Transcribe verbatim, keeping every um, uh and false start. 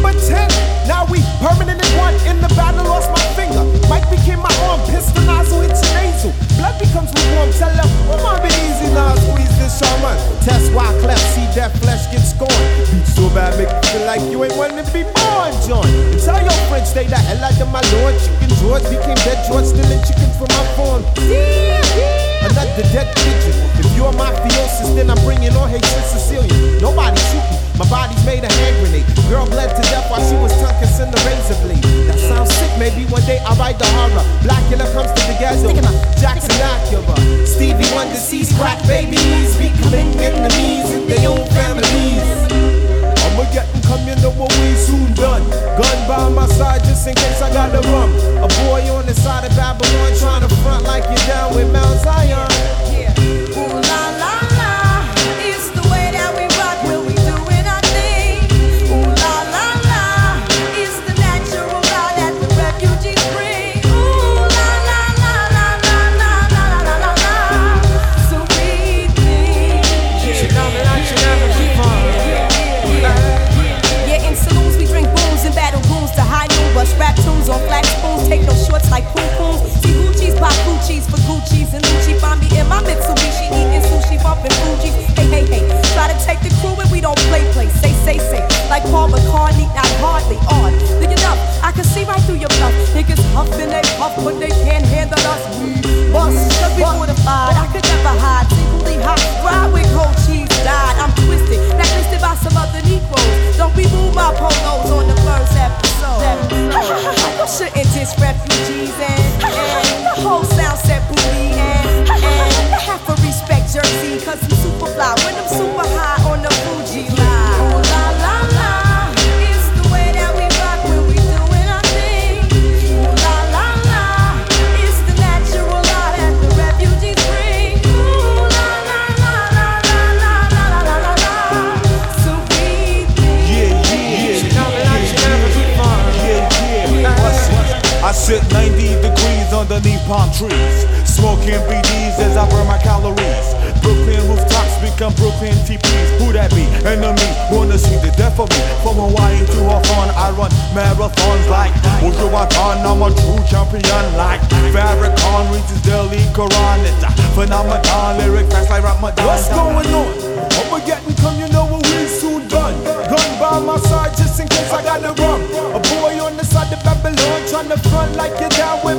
number ten. Now we permanent in one. In the battle, lost my finger. Mike became my arm. Pistol nozzle hits your nasal. Blood becomes lukewarm. Tell them, come on, be easy now. Squeeze this shaman. Test why cleft. See that flesh get scorned. Beat so bad, make you feel like you ain't wanting to be born, John. And tell your friends, stay the hell out of my lord. Chicken George became dead George, stealing chickens from my farm. Yeah, yeah. Another dead pigeon. If you're mafiosis, then I'm bringing on Haitian Sicilian. Nobody shoot me. My body's made a hand grenade. Girl bled to death while she was tongue kissing the razor blade. That sounds sick. Maybe one day I'll write the horror. Blackula comes to the ghetto. Jackson Acura. Stevie Wonder sees crack babies becoming enemies in their own families. I'ma get them come, you know what we soon done. Gun by my side just in case I gotta run. A boy on the side of Babylon trying to front like you're down with Mount Zion. Yeah. Ooh la la la, it's the way that we rock when we doing our thing. Ooh la la la, it's the natural law that the refugees bring. Ooh la la la la la la la la la la. So we think. She got me like she never before. Yeah, in saloons we drink booze and battle goons to high noon. Bust rap tunes on flat spoons, take no shorts like poom pooms. See Gucci's, pop Gucci's for Gucci's and Lucci. Find me in my Mitsubishi eating sushi, bumping Fuji's. Hey, hey, hey, try to take the crew and we don't play play. Say, say, say, like Paul McCartney, not hardly on. Look it up, I can see right through your bluff. Niggas huff and they puff, but they can't handle us. We bust, cause we mortified. I could never hide, singly hot, ride with cold cheese, died. I'm twisted, blacklisted by some other Negroes. Don't remove my polos on the first episode. You shouldn't diss refugees and, and the whole sound set booty and, and have to respect Jersey, cause I'm super fly when I'm super high on the Fuji line. Ooh la la la, it's the way that we rock when we doing our thing. Ooh la la la, it's the natural law that the refugees bring. Ooh la la la la la la la la la la. So we think. Yeah, yeah, she got me like she never before. Yeah, yeah. I sit ninety degrees underneath palm trees, smoking B Ds as I burn my calories. Brooklyn rooftops become Brooklyn T Ps. Who that be? Enemy, wanna see the death of me. From Hawaii to Hawthorne, I run marathons like Wujuwatan. I'm a true champion like Farrakhan reads Delhi Quran. It's a phenomenon, lyric fast like Ramadan. What's going on? I'ma get and come, you know what we soon done. Gun by my side just in case I gotta run. A boy on the side of Babylon trying to front like you're down with